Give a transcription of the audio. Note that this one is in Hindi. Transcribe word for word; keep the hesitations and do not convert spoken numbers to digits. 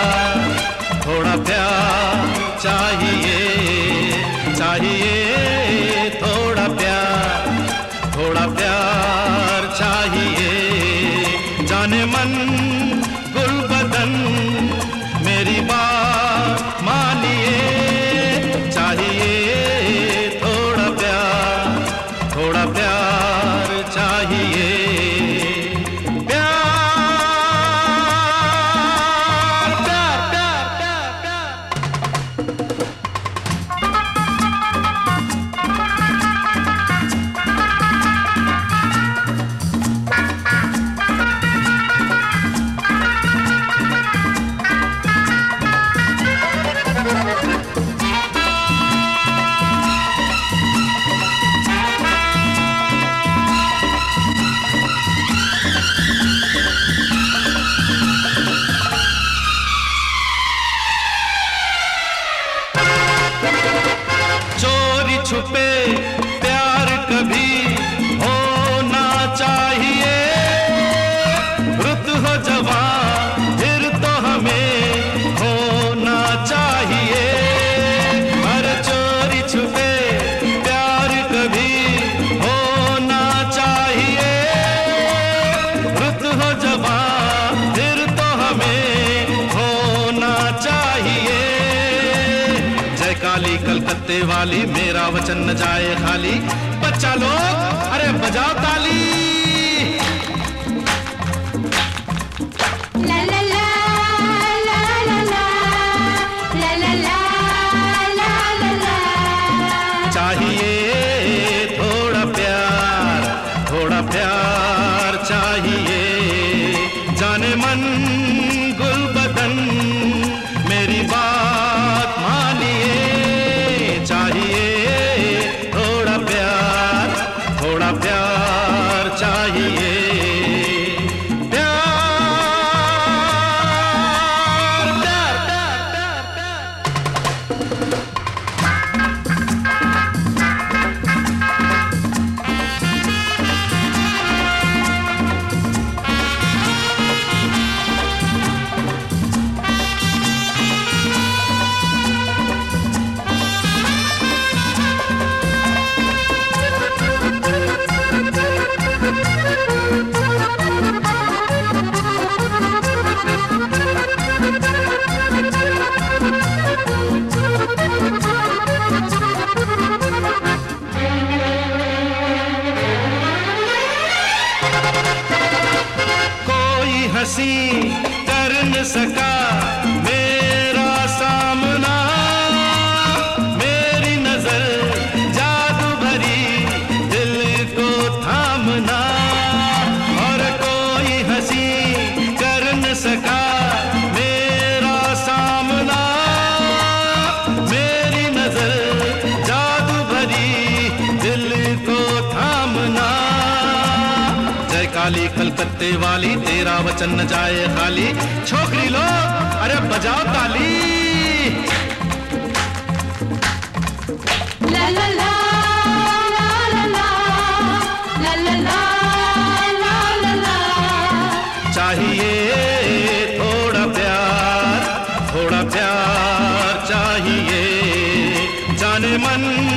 प्यार, थोड़ा प्यार चाहिए, चाहिए थोड़ा प्यार, थोड़ा प्यार चाहिए। जाने मन गुल बदन मेरी बात मानिए, चाहिए थोड़ा प्यार, थोड़ा प्यार चाहिए। चोरी छुपे प्यार कभी होना चाहिए, रुत हो जवां फिर तो हमें होना चाहिए। हर चोरी छुपे प्यार कभी होना चाहिए, रुत हो जवां फिर तो हमें होना चाहिए। जय काली कलकत्ते वाली मेरा वचन न जाए खाली, बच्चा लोग अरे बजाओ ताली। ला ला ला ला ला ला ला ला ला ला ला। चाहिए थोड़ा प्यार, थोड़ा प्यार चाहिए। जाने मन गुल बदन मेरी बात मानिए, चाहिए थोड़ा प्यार, थोड़ा प्यार चाहिए। प्यार प्यार प्यार प्यार प्यार। हंसी कर न सका मेरा सामना, मेरी नजर जादू भरी दिल को थामना। और कोई हंसी कर न सका मेरा सामना, मेरी नजर जादू भरी दिल को थामना। जय काली कलकत्ते वाली तेरा वचन न जाए खाली, छोकरी लोग अरे बजाओ ताली। ला ला ला ला ला ला ला ला ला ला। चाहिए थोड़ा प्यार, थोड़ा प्यार चाहिए। जाने मन